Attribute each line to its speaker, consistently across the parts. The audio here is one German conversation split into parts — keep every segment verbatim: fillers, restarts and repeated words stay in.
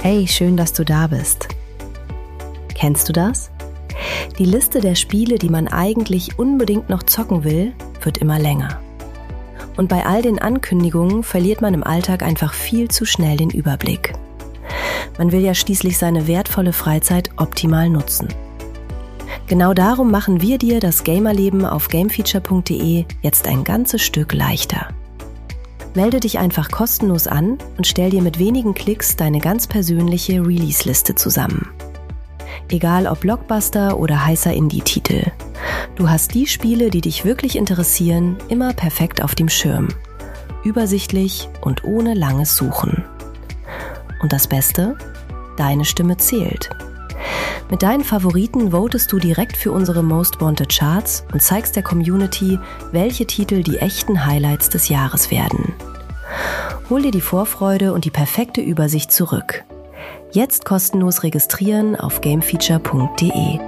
Speaker 1: Hey, schön, dass du da bist. Kennst du das? Die Liste der Spiele, die man eigentlich unbedingt noch zocken will, wird immer länger. Und bei all den Ankündigungen verliert man im Alltag einfach viel zu schnell den Überblick. Man will ja schließlich seine wertvolle Freizeit optimal nutzen. Genau darum machen wir dir das Gamerleben auf gamefeature punkt de jetzt ein ganzes Stück leichter. Melde dich einfach kostenlos an und stell dir mit wenigen Klicks deine ganz persönliche Release-Liste zusammen. Egal ob Blockbuster oder heißer Indie-Titel. Du hast die Spiele, die dich wirklich interessieren, immer perfekt auf dem Schirm. Übersichtlich und ohne langes Suchen. Und das Beste? Deine Stimme zählt. Mit deinen Favoriten votest du direkt für unsere Most Wanted Charts und zeigst der Community, welche Titel die echten Highlights des Jahres werden. Hol dir die Vorfreude und die perfekte Übersicht zurück. Jetzt kostenlos registrieren auf gamefeature punkt de.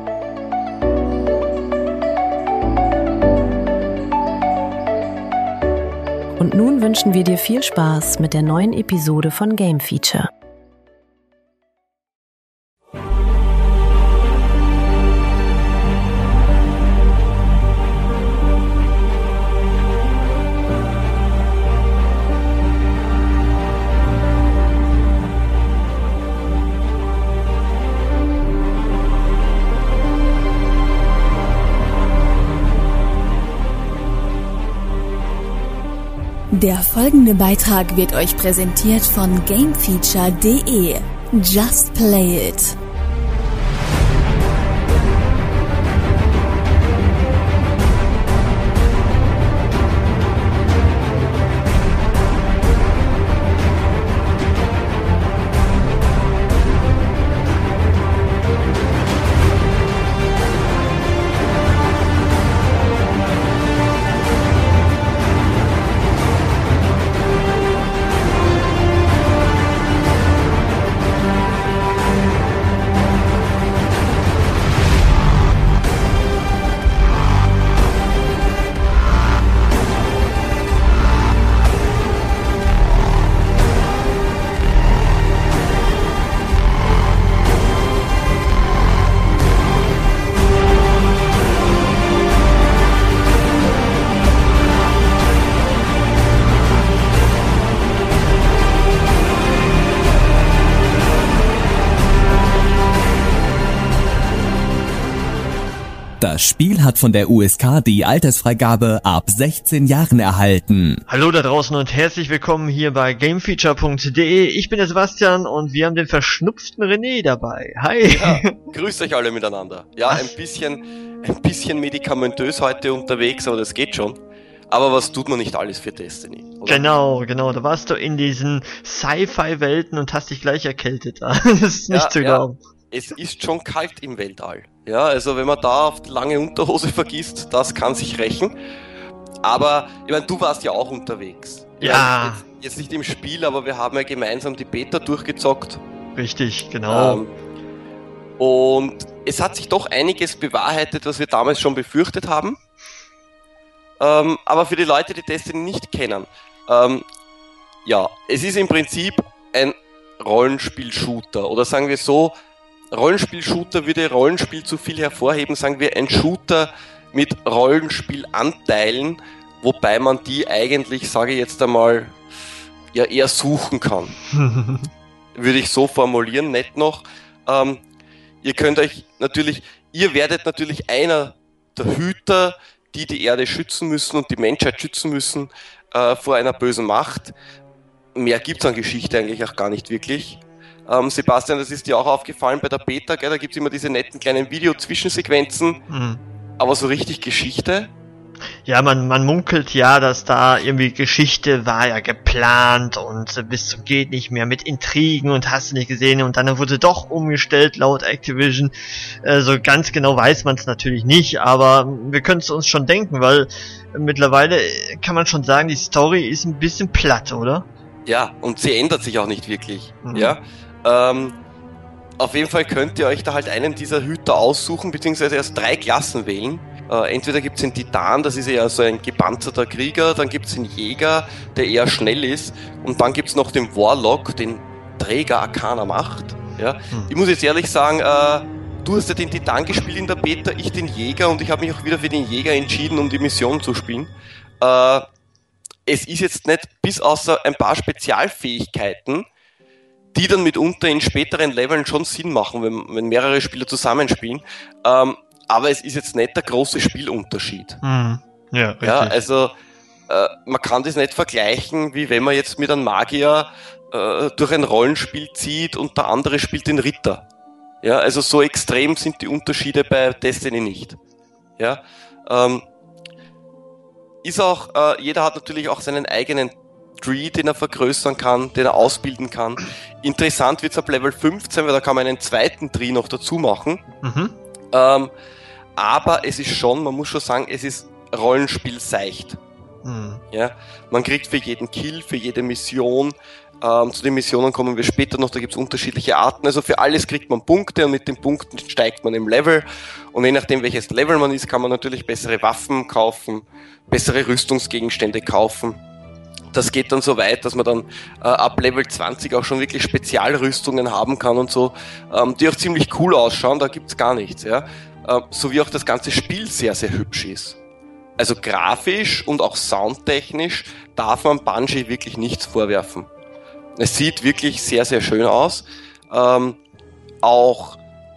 Speaker 1: Und nun wünschen wir dir viel Spaß mit der neuen Episode von Game Feature.
Speaker 2: Der folgende Beitrag wird euch präsentiert von gamefeature punkt de. Just play it!
Speaker 3: Das Spiel hat von der U S K die Altersfreigabe ab sechzehn Jahren erhalten.
Speaker 4: Hallo da draußen und herzlich willkommen hier bei gamefeature punkt de. Ich bin der Sebastian und wir haben den verschnupften René dabei. Hi!
Speaker 5: Ja, grüßt euch alle miteinander. Ja, was? ein bisschen ein bisschen medikamentös heute unterwegs, aber das geht schon. Aber was tut man nicht alles für Destiny? Oder?
Speaker 4: Genau, genau. Da warst du in diesen Sci-Fi-Welten und hast dich gleich erkältet. Das ist nicht ja, zu glauben.
Speaker 5: Ja. Es ist schon kalt im Weltall. Ja, also wenn man da auf die lange Unterhose vergisst, das kann sich rächen. Aber, ich meine, du warst ja auch unterwegs.
Speaker 4: Ja.
Speaker 5: Jetzt, jetzt nicht im Spiel, aber wir haben ja gemeinsam die Beta durchgezockt.
Speaker 4: Richtig, genau.
Speaker 5: Ähm, und es hat sich doch einiges bewahrheitet, was wir damals schon befürchtet haben. Ähm, aber für die Leute, die Destiny nicht kennen, ähm, ja, es ist im Prinzip ein Rollenspiel-Shooter. Oder sagen wir so, Rollenspiel-Shooter würde Rollenspiel zu viel hervorheben, sagen wir ein Shooter mit Rollenspielanteilen, wobei man die eigentlich, sage ich jetzt einmal, ja eher suchen kann. Würde ich so formulieren, nett noch. Ähm, ihr könnt euch natürlich, ihr werdet natürlich einer der Hüter, die die Erde schützen müssen und die Menschheit schützen müssen äh, vor einer bösen Macht. Mehr gibt's an Geschichte eigentlich auch gar nicht wirklich. Ähm, Sebastian, das ist dir auch aufgefallen bei der Beta, gell? Da gibt's immer diese netten kleinen Video-Zwischensequenzen, mhm. aber so richtig Geschichte?
Speaker 4: Ja, man, man munkelt ja, dass da irgendwie Geschichte war ja geplant und äh, bis zum geht nicht mehr mit Intrigen und hast du nicht gesehen und dann wurde doch umgestellt laut Activision. Äh, so ganz genau weiß man es natürlich nicht, aber wir können es uns schon denken, weil äh, mittlerweile kann man schon sagen, die Story ist ein bisschen platt, oder?
Speaker 5: Ja, und sie ändert sich auch nicht wirklich,
Speaker 4: mhm.
Speaker 5: ja. Ähm, auf jeden Fall könnt ihr euch da halt einen dieser Hüter aussuchen, beziehungsweise erst drei Klassen wählen. Äh, entweder gibt's den Titan, das ist ja so ein gepanzerter Krieger, dann gibt's den Jäger, der eher schnell ist, und dann gibt's noch den Warlock, den Träger Arcana macht. Ja? Hm. Ich muss jetzt ehrlich sagen, äh, du hast ja den Titan gespielt in der Beta, ich den Jäger, und ich habe mich auch wieder für den Jäger entschieden, um die Mission zu spielen. Äh, es ist jetzt nicht, bis außer ein paar Spezialfähigkeiten, die dann mitunter in späteren Leveln schon Sinn machen, wenn, wenn mehrere Spieler zusammenspielen. Ähm, aber es ist jetzt nicht der große Spielunterschied.
Speaker 4: Mhm. Ja, richtig.
Speaker 5: Ja, also äh, man kann das nicht vergleichen, wie wenn man jetzt mit einem Magier äh, durch ein Rollenspiel zieht und der andere spielt den Ritter. Ja, also so extrem sind die Unterschiede bei Destiny nicht. Ja, ähm, ist auch, äh, jeder hat natürlich auch seinen eigenen Tree, den er vergrößern kann, den er ausbilden kann. Interessant wird's ab Level fünfzehn, weil da kann man einen zweiten Tree noch dazu machen. Mhm. Ähm, aber es ist schon, man muss schon sagen, es ist Rollenspiel seicht. Mhm. Ja, man kriegt für jeden Kill, für jede Mission, ähm, zu den Missionen kommen wir später noch, da gibt's unterschiedliche Arten, also für alles kriegt man Punkte und mit den Punkten steigt man im Level und je nachdem welches Level man ist, kann man natürlich bessere Waffen kaufen, bessere Rüstungsgegenstände kaufen. Das geht dann so weit, dass man dann äh, ab Level zwanzig auch schon wirklich Spezialrüstungen haben kann und so, ähm, die auch ziemlich cool ausschauen, da gibt's gar nichts, ja. Äh, so wie auch das ganze Spiel sehr, sehr hübsch ist. Also grafisch und auch soundtechnisch darf man Bungie wirklich nichts vorwerfen. Es sieht wirklich sehr, sehr schön aus. Ähm, auch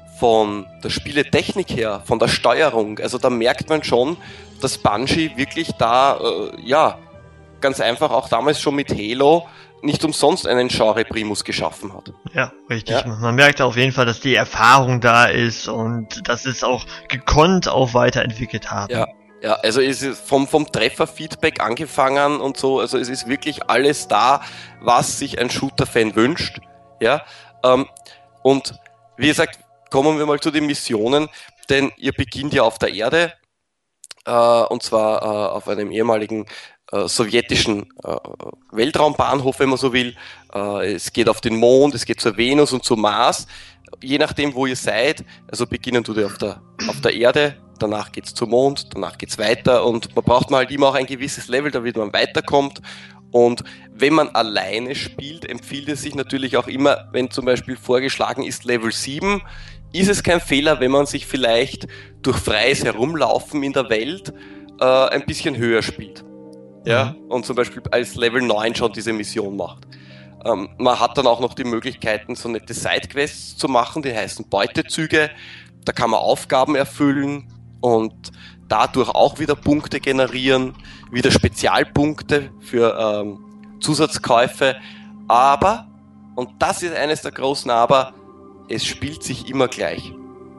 Speaker 5: von der Spieletechnik her, von der Steuerung, also da merkt man schon, dass Bungie wirklich da, äh, ja, ganz einfach auch damals schon mit Halo nicht umsonst einen Genre-Primus geschaffen hat.
Speaker 4: Ja, richtig. Ja. Man merkt auf jeden Fall, dass die Erfahrung da ist und dass es auch gekonnt auch weiterentwickelt haben.
Speaker 5: Ja, ja, also es ist vom, vom Trefferfeedback angefangen und so, also es ist wirklich alles da, was sich ein Shooter-Fan wünscht. Ja, ähm, und wie gesagt, kommen wir mal zu den Missionen, denn ihr beginnt ja auf der Erde, äh, und zwar äh, auf einem ehemaligen Äh, sowjetischen äh, Weltraumbahnhof, wenn man so will. Äh, es geht auf den Mond, es geht zur Venus und zum Mars. Je nachdem, wo ihr seid, also beginnen tut ihr auf der, auf der Erde, danach geht's zum Mond, danach geht's weiter und man braucht mal halt immer auch ein gewisses Level, damit man weiterkommt. Und wenn man alleine spielt, empfiehlt es sich natürlich auch immer, wenn zum Beispiel vorgeschlagen ist Level sieben, ist es kein Fehler, wenn man sich vielleicht durch freies Herumlaufen in der Welt äh, ein bisschen höher spielt. Ja, mhm. Und zum Beispiel als Level neun schon diese Mission macht. Ähm, man hat dann auch noch die Möglichkeiten, so nette Sidequests zu machen, die heißen Beutezüge. Da kann man Aufgaben erfüllen und dadurch auch wieder Punkte generieren, wieder Spezialpunkte für ähm, Zusatzkäufe. Aber, und das ist eines der großen Aber, es spielt sich immer gleich.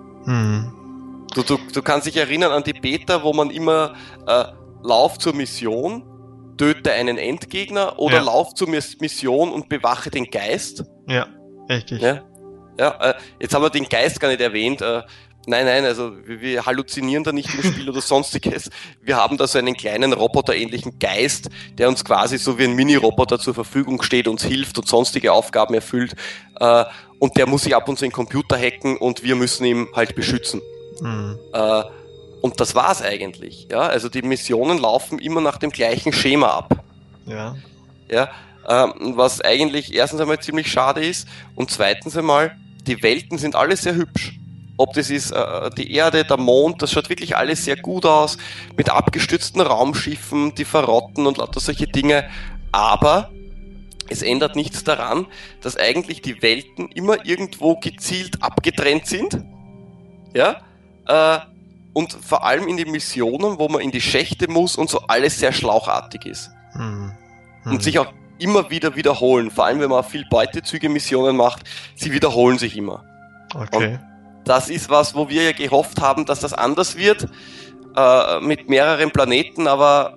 Speaker 5: Mhm. Du, du, du kannst dich erinnern an die Beta, wo man immer äh, Lauf zur Mission, töte einen Endgegner oder ja. Lauf zur Mission und bewache den Geist.
Speaker 4: Ja, richtig.
Speaker 5: Ja, ja äh, jetzt haben wir den Geist gar nicht erwähnt. Äh, nein, nein, also wir, wir halluzinieren da nicht im Spiel oder sonstiges. Wir haben da so einen kleinen roboterähnlichen Geist, der uns quasi so wie ein Mini-Roboter zur Verfügung steht, uns hilft und sonstige Aufgaben erfüllt. Äh, und der muss sich ab und zu in den Computer hacken und wir müssen ihn halt beschützen. Mhm. Äh, Und das war's eigentlich, ja. Also die Missionen laufen immer nach dem gleichen Schema ab.
Speaker 4: Ja.
Speaker 5: Ja, ähm, was eigentlich erstens einmal ziemlich schade ist und zweitens einmal, die Welten sind alle sehr hübsch. Ob das ist äh, die Erde, der Mond, das schaut wirklich alles sehr gut aus, mit abgestürzten Raumschiffen, die verrotten und lauter solche Dinge. Aber es ändert nichts daran, dass eigentlich die Welten immer irgendwo gezielt abgetrennt sind. Ja, äh, und vor allem in den Missionen, wo man in die Schächte muss und so alles sehr schlauchartig ist. Hm. Hm. Und sich auch immer wieder wiederholen. Vor allem, wenn man viel Beutezüge-Missionen macht, sie wiederholen sich immer.
Speaker 4: Okay.
Speaker 5: Und das ist was, wo wir ja gehofft haben, dass das anders wird, äh, mit mehreren Planeten, aber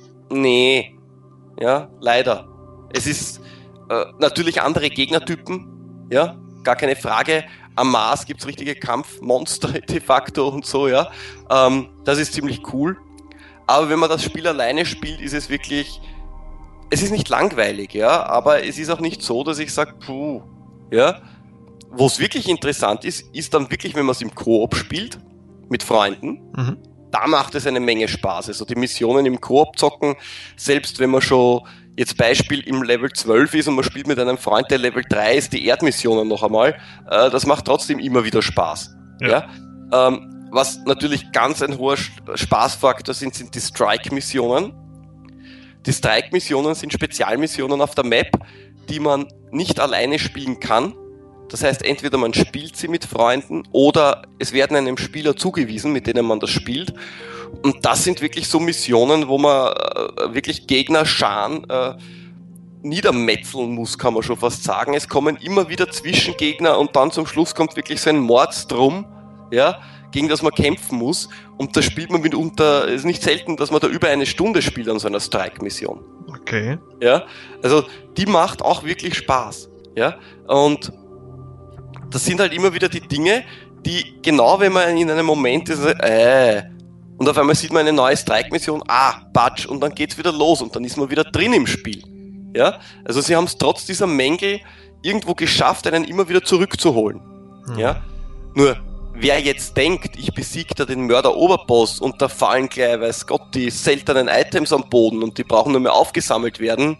Speaker 5: nee, ja, leider. Es ist äh, natürlich andere Gegnertypen, ja, gar keine Frage. Am Mars gibt's richtige Kampfmonster de facto und so, ja. Ähm, das ist ziemlich cool. Aber wenn man das Spiel alleine spielt, ist es wirklich, es ist nicht langweilig, ja, aber es ist auch nicht so, dass ich sage, puh, ja. Wo es wirklich interessant ist, ist dann wirklich, wenn man es im Koop spielt, mit Freunden, mhm. da macht es eine Menge Spaß. Also die Missionen im Koop zocken, selbst wenn man schon jetzt Beispiel im Level zwölf ist und man spielt mit einem Freund, der Level drei ist, die Erdmissionen noch einmal, äh, das macht trotzdem immer wieder Spaß. Ja. ja? Ähm, was natürlich ganz ein hoher Spaßfaktor sind, sind die Strike-Missionen. Die Strike-Missionen sind Spezialmissionen auf der Map, die man nicht alleine spielen kann. Das heißt, entweder man spielt sie mit Freunden oder es werden einem Spieler zugewiesen, mit denen man das spielt. Und das sind wirklich so Missionen, wo man äh, wirklich Gegnerscharen äh, niedermetzeln muss, kann man schon fast sagen. Es kommen immer wieder Zwischengegner und dann zum Schluss kommt wirklich so ein Mordstrom, ja, gegen das man kämpfen muss. Und da spielt man mitunter, es ist nicht selten, dass man da über eine Stunde spielt an so einer Strike-Mission.
Speaker 4: Okay.
Speaker 5: Ja, also die macht auch wirklich Spaß. Ja, und das sind halt immer wieder die Dinge, die genau, wenn man in einem Moment ist, äh, und auf einmal sieht man eine neue Strike-Mission, ah, Batsch, und dann geht's wieder los und dann ist man wieder drin im Spiel. Ja, also sie haben es trotz dieser Mängel irgendwo geschafft, einen immer wieder zurückzuholen. Hm. Ja, nur wer jetzt denkt, ich besiege da den Mörder-Oberboss und da fallen gleich, weiß Gott, die seltenen Items am Boden und die brauchen nur mehr aufgesammelt werden.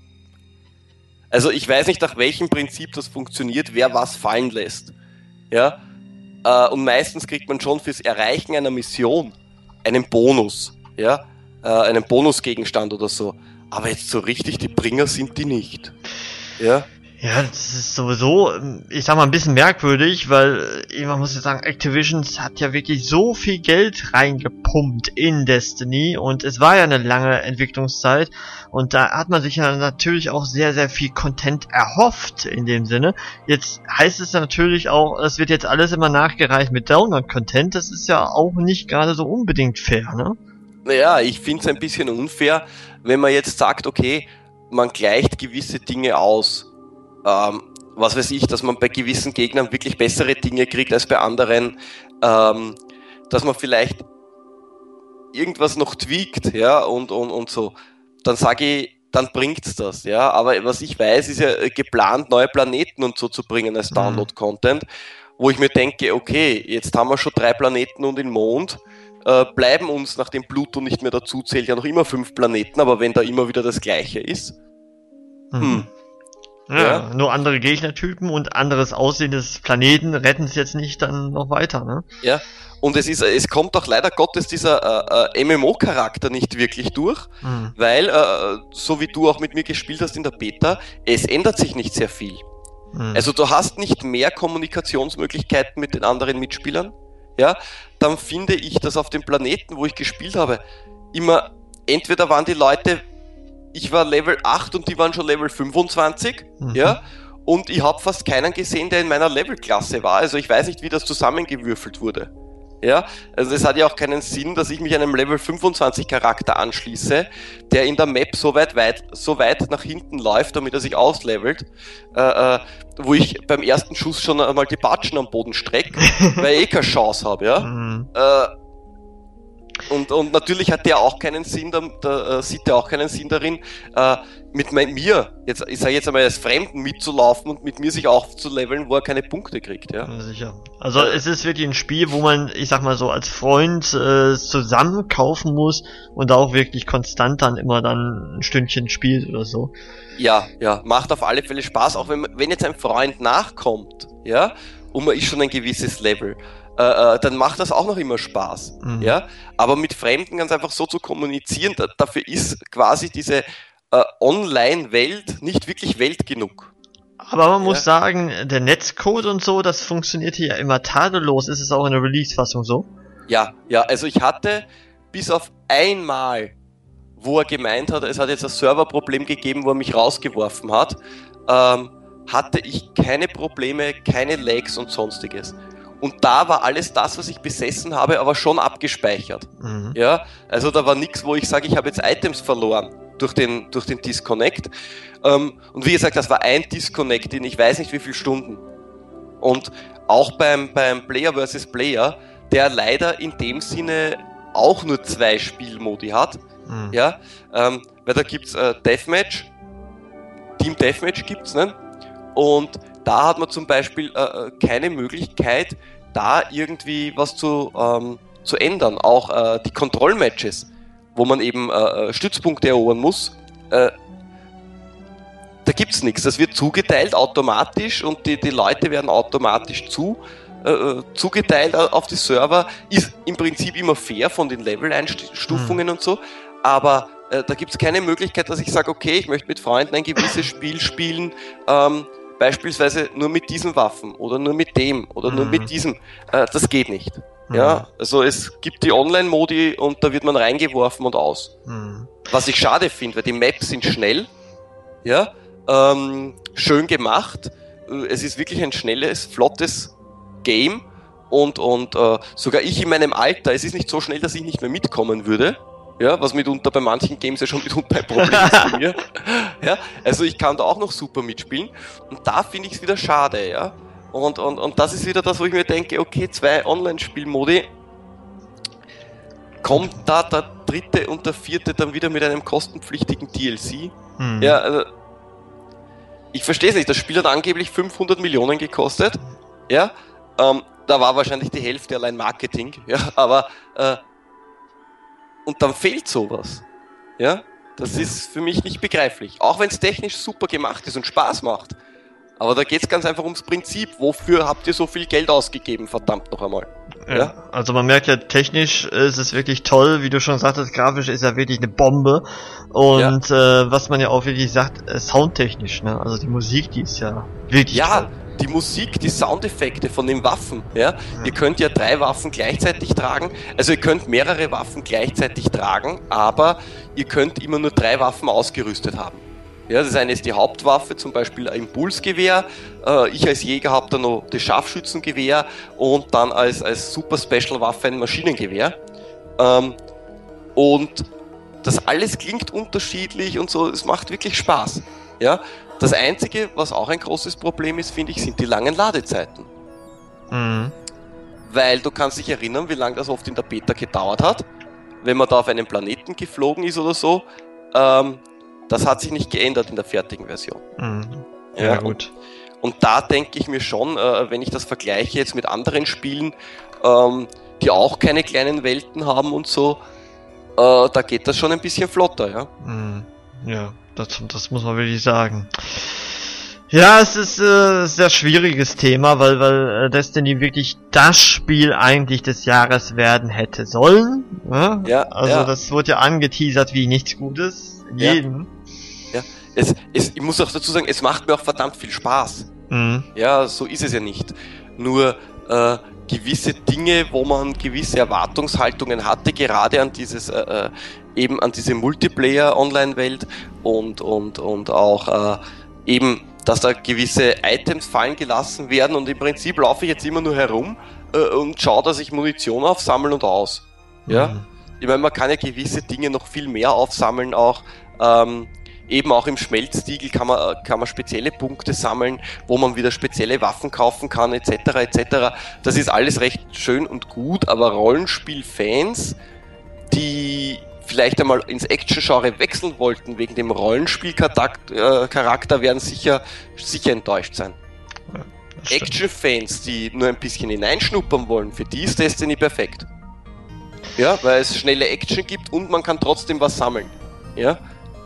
Speaker 5: Also ich weiß nicht, nach welchem Prinzip das funktioniert, wer was fallen lässt. Ja, äh, und meistens kriegt man schon fürs Erreichen einer Mission einen Bonus, ja, äh, einen Bonusgegenstand oder so. Aber jetzt so richtig die Bringer sind die nicht. Ja.
Speaker 4: Ja, das ist sowieso, ich sag mal, ein bisschen merkwürdig, weil man muss ja sagen, Activision hat ja wirklich so viel Geld reingepumpt in Destiny und es war ja eine lange Entwicklungszeit und da hat man sich ja natürlich auch sehr, sehr viel Content erhofft in dem Sinne. Jetzt heißt es ja natürlich auch, es wird jetzt alles immer nachgereicht mit Download-Content, das ist ja auch nicht gerade so unbedingt fair, ne?
Speaker 5: Naja, ich finde es ein bisschen unfair, wenn man jetzt sagt, okay, man gleicht gewisse Dinge aus. Ähm, was weiß ich, dass man bei gewissen Gegnern wirklich bessere Dinge kriegt als bei anderen, ähm, dass man vielleicht irgendwas noch tweakt, ja, und, und, und so, dann sage ich, dann bringt's das, ja, aber was ich weiß, ist ja geplant, neue Planeten und so zu bringen als Download-Content, wo ich mir denke, okay, jetzt haben wir schon drei Planeten und den Mond, äh, bleiben uns, nachdem Pluto nicht mehr dazu zählt, ja noch immer fünf Planeten, aber wenn da immer wieder das Gleiche ist, hm,
Speaker 4: hm. Ja, ja, nur andere Gegnertypen und anderes Aussehen des Planeten retten es jetzt nicht dann noch weiter, ne?
Speaker 5: Ja, und es ist, es kommt auch leider Gottes dieser äh, äh, M M O-Charakter nicht wirklich durch, mhm. weil, äh, so wie du auch mit mir gespielt hast in der Beta, es ändert sich nicht sehr viel. Mhm. Also du hast nicht mehr Kommunikationsmöglichkeiten mit den anderen Mitspielern, ja, dann finde ich, dass auf dem Planeten, wo ich gespielt habe, immer, entweder waren die Leute, ich war Level acht und die waren schon Level fünfundzwanzig, mhm. ja, und ich habe fast keinen gesehen, der in meiner Levelklasse war, also ich weiß nicht, wie das zusammengewürfelt wurde, ja, also es hat ja auch keinen Sinn, dass ich mich einem Level fünfundzwanzig Charakter anschließe, der in der Map so weit, weit, so weit nach hinten läuft, damit er sich auslevelt, äh, äh, wo ich beim ersten Schuss schon einmal die Batschen am Boden strecke, weil ich eh keine Chance habe, ja, mhm. äh, Und, und natürlich hat der auch keinen Sinn, da, da sieht der auch keinen Sinn darin, äh, mit mein, mir, jetzt, ich sage jetzt einmal als Fremden mitzulaufen und mit mir sich aufzuleveln, wo er keine Punkte kriegt, ja.
Speaker 4: Ja, sicher. Also es ist wirklich ein Spiel, wo man, ich sag mal so, als Freund äh, zusammen kaufen muss und auch wirklich konstant dann immer dann ein Stündchen spielt oder so.
Speaker 5: Ja, ja, macht auf alle Fälle Spaß, auch wenn, wenn jetzt ein Freund nachkommt, ja, und man ist schon ein gewisses Level. Äh, dann macht das auch noch immer Spaß, mhm. ja, aber mit Fremden ganz einfach so zu kommunizieren, da, dafür ist quasi diese äh, Online-Welt nicht wirklich Welt genug.
Speaker 4: Aber man ja. muss sagen, der Netzcode und so, das funktioniert hier ja immer tadellos. Ist es auch in der Release-Fassung so?
Speaker 5: Ja, ja, also ich hatte bis auf einmal, wo er gemeint hat, es hat jetzt ein Serverproblem gegeben, wo er mich rausgeworfen hat, ähm, hatte ich keine Probleme, keine Lags und sonstiges. Und da war alles das, was ich besessen habe, aber schon abgespeichert. Mhm. Ja, also da war nichts, wo ich sage, ich habe jetzt Items verloren durch den, durch den Disconnect. Ähm, und wie gesagt, das war ein Disconnect in ich weiß nicht wie viele Stunden. Und auch beim, beim Player versus Player, der leider in dem Sinne auch nur zwei Spielmodi hat. Mhm. Ja, ähm, weil da gibt's äh, Deathmatch, Team Deathmatch gibt's, ne? Und da hat man zum Beispiel äh, keine Möglichkeit, da irgendwie was zu, ähm, zu ändern. Auch äh, die Kontrollmatches, wo man eben äh, Stützpunkte erobern muss, äh, da gibt's nichts. Das wird zugeteilt automatisch und die, die Leute werden automatisch zu, äh, zugeteilt auf die Server. Ist im Prinzip immer fair von den Level-Einstufungen mhm. und so, aber äh, da gibt's keine Möglichkeit, dass ich sage, okay, ich möchte mit Freunden ein gewisses Spiel spielen, ähm, beispielsweise nur mit diesen Waffen oder nur mit dem oder mhm. nur mit diesem. Äh, das geht nicht. Mhm. Ja, also es gibt die Online-Modi und da wird man reingeworfen und aus. Mhm. Was ich schade finde, weil die Maps sind schnell, ja, ähm, schön gemacht. Es ist wirklich ein schnelles, flottes Game und, und äh, sogar ich in meinem Alter, es ist nicht so schnell, dass ich nicht mehr mitkommen würde. Ja, was mitunter bei manchen Games ja schon mitunter ein Problem ist bei mir. Ja, also ich kann da auch noch super mitspielen und da finde ich es wieder schade, ja. Und, und, und das ist wieder das, wo ich mir denke, okay, zwei Online-Spielmodi, kommt da der dritte und der vierte dann wieder mit einem kostenpflichtigen D L C? Hm. Ja, also ich verstehe es nicht, das Spiel hat angeblich fünfhundert Millionen gekostet, ja, ähm, da war wahrscheinlich die Hälfte allein Marketing, ja, aber äh, und dann fehlt sowas. Ja, das ist für mich nicht begreiflich. Auch wenn es technisch super gemacht ist und Spaß macht. Aber da geht es ganz einfach ums Prinzip. Wofür habt ihr so viel Geld ausgegeben, verdammt noch einmal?
Speaker 4: Ja, ja? Also man merkt ja, technisch ist es wirklich toll. Wie du schon sagtest, grafisch ist ja wirklich eine Bombe. Und ja. äh, was man ja auch wirklich sagt, äh, soundtechnisch, ne? Also die Musik, die ist ja wirklich
Speaker 5: ja,
Speaker 4: toll.
Speaker 5: Die Musik, die Soundeffekte von den Waffen, ja? Ja. Ihr könnt ja drei Waffen gleichzeitig tragen, also ihr könnt mehrere Waffen gleichzeitig tragen, aber ihr könnt immer nur drei Waffen ausgerüstet haben. Ja, das eine ist die Hauptwaffe, zum Beispiel ein Impulsgewehr, äh, ich als Jäger habe dann noch das Scharfschützengewehr und dann als, als Super Special Waffe ein Maschinengewehr. Ähm, und das alles klingt unterschiedlich und so, es macht wirklich Spaß. Ja? Das Einzige, was auch ein großes Problem ist, finde ich, sind die langen Ladezeiten. Mhm. Weil du kannst dich erinnern, wie lange das oft in der Beta gedauert hat, wenn man da auf einen Planeten geflogen ist oder so. Ähm, das hat sich nicht geändert in der fertigen Version. Mhm.
Speaker 4: Ja, ja, gut.
Speaker 5: Und, und da denke ich mir schon, äh, wenn ich das vergleiche jetzt mit anderen Spielen, ähm, die auch keine kleinen Welten haben und so, äh, da geht das schon ein bisschen flotter, ja.
Speaker 4: Mhm. Ja. Das, das muss man wirklich sagen. Ja, es ist äh, ein sehr schwieriges Thema, weil, weil äh, Destiny wirklich das Spiel eigentlich des Jahres werden hätte sollen. Ja, ja also ja. Das wurde ja angeteasert wie nichts Gutes. Jedem.
Speaker 5: Ja, ja. Es, es, ich muss auch dazu sagen, es macht mir auch verdammt viel Spaß. Mhm. Ja, so ist es ja nicht. Nur äh, gewisse Dinge, wo man gewisse Erwartungshaltungen hatte, gerade an dieses äh, eben an diese Multiplayer-Online-Welt und und und auch äh, eben, dass da gewisse Items fallen gelassen werden und im Prinzip laufe ich jetzt immer nur herum äh, und schaue, dass ich Munition aufsammle und aus. Ja, mhm. Ich meine, man kann ja gewisse Dinge noch viel mehr aufsammeln, auch ähm, eben auch im Schmelztiegel kann man kann man spezielle Punkte sammeln, wo man wieder spezielle Waffen kaufen kann, et cetera et cetera. Das ist alles recht schön und gut, aber Rollenspiel-Fans, die vielleicht einmal ins Action-Genre wechseln wollten wegen dem Rollenspiel-Charakter, werden sicher sicher enttäuscht sein. Ja, Action-Fans, die nur ein bisschen hineinschnuppern wollen, für die ist Destiny perfekt. Ja, weil es schnelle Action gibt und man kann trotzdem was sammeln. Ja.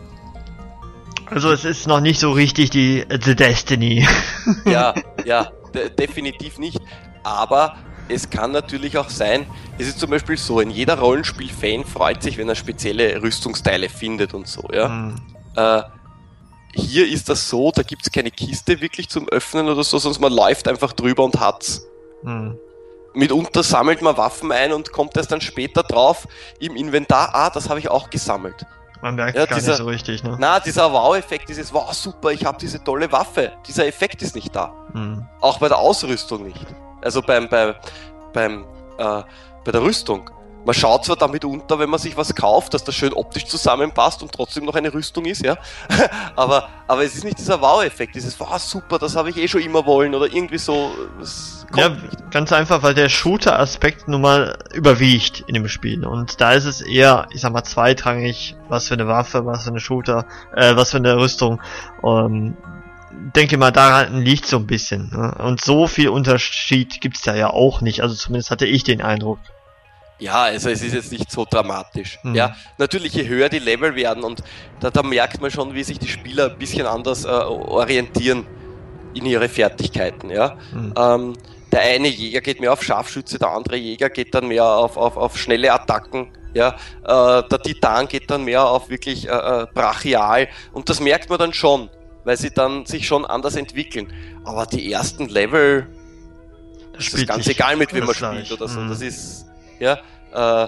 Speaker 4: Also es ist noch nicht so richtig die The Destiny.
Speaker 5: Ja, ja, de- definitiv nicht. Aber es kann natürlich auch sein, es ist zum Beispiel so, ein jeder Rollenspiel-Fan freut sich, wenn er spezielle Rüstungsteile findet und so, ja. Mhm. Äh, hier ist das so, da gibt's keine Kiste wirklich zum Öffnen oder so, sonst man läuft einfach drüber und hat's. Mhm. Mitunter sammelt man Waffen ein und kommt erst dann später drauf im Inventar, ah, das habe ich auch gesammelt.
Speaker 4: Man merkt es ja, gar dieser, nicht so richtig, ne?
Speaker 5: Na, dieser Wow-Effekt, dieses wow, super, ich habe diese tolle Waffe, dieser Effekt ist nicht da. Mhm. Auch bei der Ausrüstung nicht. Also beim, beim, beim, äh, bei der Rüstung. Man schaut zwar damit unter, wenn man sich was kauft, dass das schön optisch zusammenpasst und trotzdem noch eine Rüstung ist, ja. aber, aber es ist nicht dieser Wow-Effekt, dieses wow, super, das habe ich eh schon immer wollen oder irgendwie so.
Speaker 4: Ja, nicht. Ganz einfach, weil der Shooter-Aspekt nun mal überwiegt in dem Spiel. Und da ist es eher, ich sag mal, zweitrangig, was für eine Waffe, was für eine Shooter, äh, was für eine Rüstung. Ähm, denke mal, daran liegt so ein bisschen. Ne? Und so viel Unterschied gibt's da ja auch nicht. Also zumindest hatte ich den Eindruck.
Speaker 5: Ja, also es ist jetzt nicht so dramatisch.
Speaker 4: Mhm.
Speaker 5: Ja, natürlich, je höher die Level werden und da, da merkt man schon, wie sich die Spieler ein bisschen anders äh, orientieren in ihre Fertigkeiten. Ja,
Speaker 4: Mhm.
Speaker 5: ähm, der eine Jäger geht mehr auf Scharfschütze, der andere Jäger geht dann mehr auf, auf, auf schnelle Attacken. Ja, äh, der Titan geht dann mehr auf wirklich äh, äh, brachial und das merkt man dann schon, weil sie dann sich schon anders entwickeln. Aber die ersten Level, das ist ganz
Speaker 4: sich
Speaker 5: egal, mit wem man
Speaker 4: alles
Speaker 5: spielt
Speaker 4: gleich.
Speaker 5: oder so.
Speaker 4: Mhm.
Speaker 5: Das ist, ja, äh,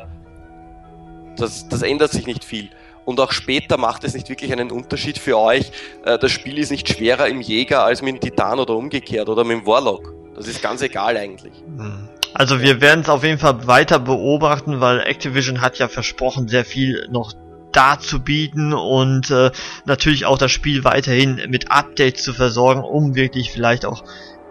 Speaker 5: das, das ändert sich nicht viel. Und auch später macht es nicht wirklich einen Unterschied für euch. Äh, das Spiel ist nicht schwerer im Jäger als mit dem Titan oder umgekehrt oder mit dem Warlock. Das ist ganz egal eigentlich.
Speaker 4: Mhm. Also wir werden es auf jeden Fall weiter beobachten, weil Activision hat ja versprochen, sehr viel noch darzubieten und äh, natürlich auch das Spiel weiterhin mit Updates zu versorgen, um wirklich vielleicht auch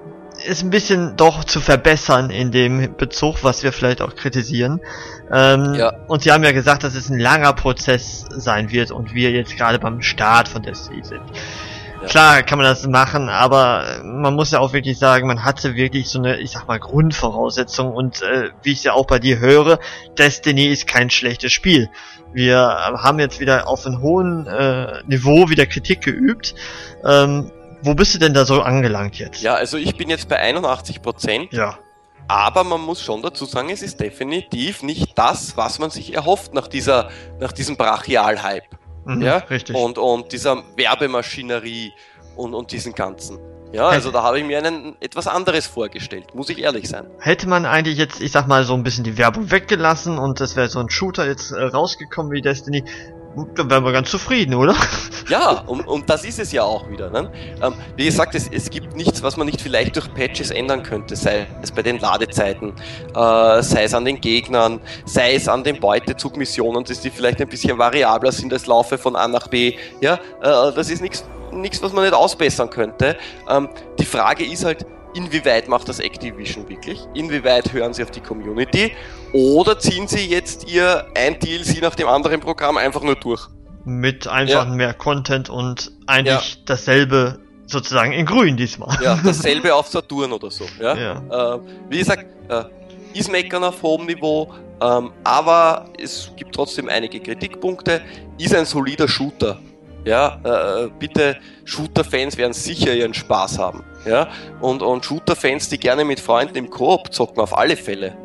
Speaker 4: es ein bisschen doch zu verbessern in dem Bezug, was wir vielleicht auch kritisieren. Ähm,
Speaker 5: Ja.
Speaker 4: Und sie haben ja gesagt, dass es ein langer Prozess sein wird und wir jetzt gerade beim Start von Destiny sind.
Speaker 5: Ja.
Speaker 4: Klar kann man das machen, aber man muss ja auch wirklich sagen, man hatte wirklich so eine, ich sag mal, Grundvoraussetzung und äh, wie ich es ja auch bei dir höre, Destiny ist kein schlechtes Spiel. Wir haben jetzt wieder auf einem hohen äh, Niveau wieder Kritik geübt. Ähm, wo bist du denn da so angelangt jetzt?
Speaker 5: Ja, also ich bin jetzt bei einundachtzig Prozent.
Speaker 4: Ja.
Speaker 5: Aber man muss schon dazu sagen, es ist definitiv nicht das, was man sich erhofft nach dieser, nach diesem Brachial-Hype.
Speaker 4: Mhm,
Speaker 5: Ja,
Speaker 4: richtig.
Speaker 5: Und, und dieser Werbemaschinerie und, und diesen ganzen. Ja, also da habe ich mir einen, etwas anderes vorgestellt, muss ich ehrlich sein.
Speaker 4: Hätte man eigentlich jetzt, ich sag mal, so ein bisschen die Werbung weggelassen und das wäre so ein Shooter jetzt äh, rausgekommen wie Destiny, dann wären wir ganz zufrieden, oder?
Speaker 5: Ja, und, und das ist es ja auch wieder. Ne? Ähm, wie gesagt, es, es gibt nichts, was man nicht vielleicht durch Patches ändern könnte, sei es bei den Ladezeiten, äh, sei es an den Gegnern, sei es an den Beutezugmissionen, dass die vielleicht ein bisschen variabler sind als Laufe von A nach B. Ja, äh, das ist nichts, nichts, was man nicht ausbessern könnte. Ähm, die Frage ist halt, inwieweit macht das Activision wirklich? Inwieweit hören sie auf die Community? Oder ziehen sie jetzt ihr ein D L C nach dem anderen Programm einfach nur durch?
Speaker 4: Mit einfach
Speaker 5: Ja.
Speaker 4: mehr Content und eigentlich dasselbe sozusagen in grün diesmal.
Speaker 5: Ja, dasselbe auf Saturn oder so. Ja?
Speaker 4: Ja.
Speaker 5: Äh, wie gesagt, äh, ist meckern auf hohem Niveau, ähm, aber es gibt trotzdem einige Kritikpunkte. Ist ein solider Shooter. Ja, äh, bitte, Shooter-Fans werden sicher ihren Spaß haben. Ja, und, und Shooter-Fans, die gerne mit Freunden im Koop zocken, auf alle Fälle.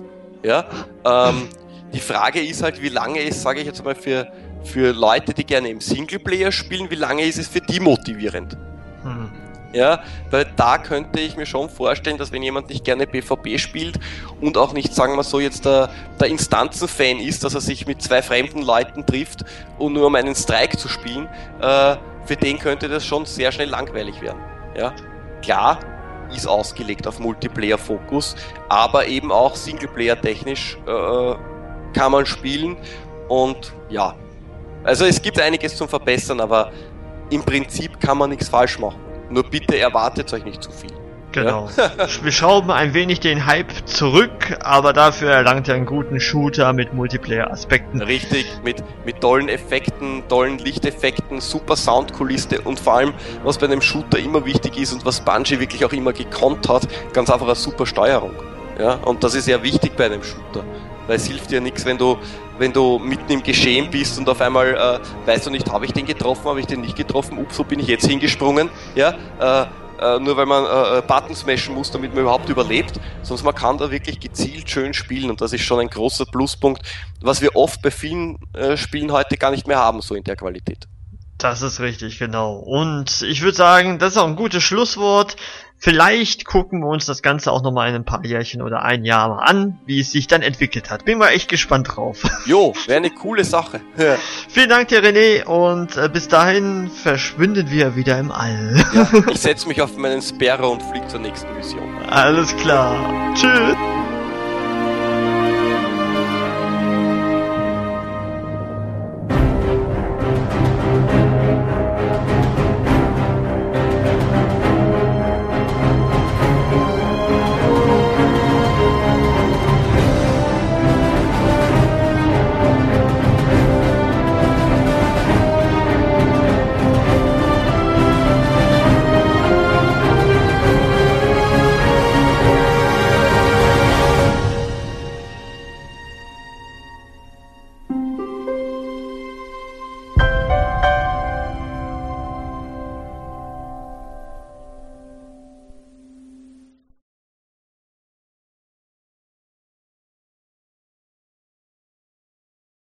Speaker 5: Ja, ähm, die Frage ist halt, wie lange ist, sage ich jetzt mal, für, für Leute, die gerne im Singleplayer spielen, wie lange ist es für die motivierend?
Speaker 4: Hm.
Speaker 5: Ja, weil da könnte ich mir schon vorstellen, dass wenn jemand nicht gerne PvP spielt und auch nicht, sagen wir so, jetzt der, der Instanzen-Fan ist, dass er sich mit zwei fremden Leuten trifft und nur um einen Strike zu spielen, äh, für den könnte das schon sehr schnell langweilig werden. Ja, klar, ist ausgelegt auf Multiplayer-Fokus, aber eben auch Singleplayer-technisch äh, kann man spielen und ja, also es gibt einiges zum Verbessern, aber im Prinzip kann man nichts falsch machen. Nur bitte erwartet euch nicht zu viel.
Speaker 4: Genau. Wir schrauben ein wenig den Hype zurück, aber dafür erlangt er einen guten Shooter mit Multiplayer-Aspekten.
Speaker 5: Richtig, mit, mit tollen Effekten, tollen Lichteffekten, super Soundkulisse und vor allem, was bei einem Shooter immer wichtig ist und was Bungie wirklich auch immer gekonnt hat, ganz einfach eine super Steuerung. Ja, und das ist ja wichtig bei einem Shooter. Weil es hilft dir nichts, wenn du, wenn du mitten im Geschehen bist und auf einmal äh, weißt du nicht, habe ich den getroffen, habe ich den nicht getroffen, ups, wo bin ich jetzt hingesprungen, ja, äh, äh, nur weil man äh, Button smashen muss, damit man überhaupt überlebt, sonst man kann da wirklich gezielt schön spielen und das ist schon ein großer Pluspunkt, was wir oft bei vielen äh, Spielen heute gar nicht mehr haben, so in der Qualität.
Speaker 4: Das ist richtig, genau. Und ich würde sagen, das ist auch ein gutes Schlusswort. Vielleicht gucken wir uns das Ganze auch nochmal in ein paar Jährchen oder ein Jahr mal an, wie es sich dann entwickelt hat. Bin mal echt gespannt drauf.
Speaker 5: Jo, wäre eine coole Sache.
Speaker 4: Vielen Dank dir, René, und äh, bis dahin verschwinden wir wieder im All.
Speaker 5: Ja, ich setze mich auf meinen Sparrow und fliege zur nächsten Mission.
Speaker 4: Alles klar. Tschüss.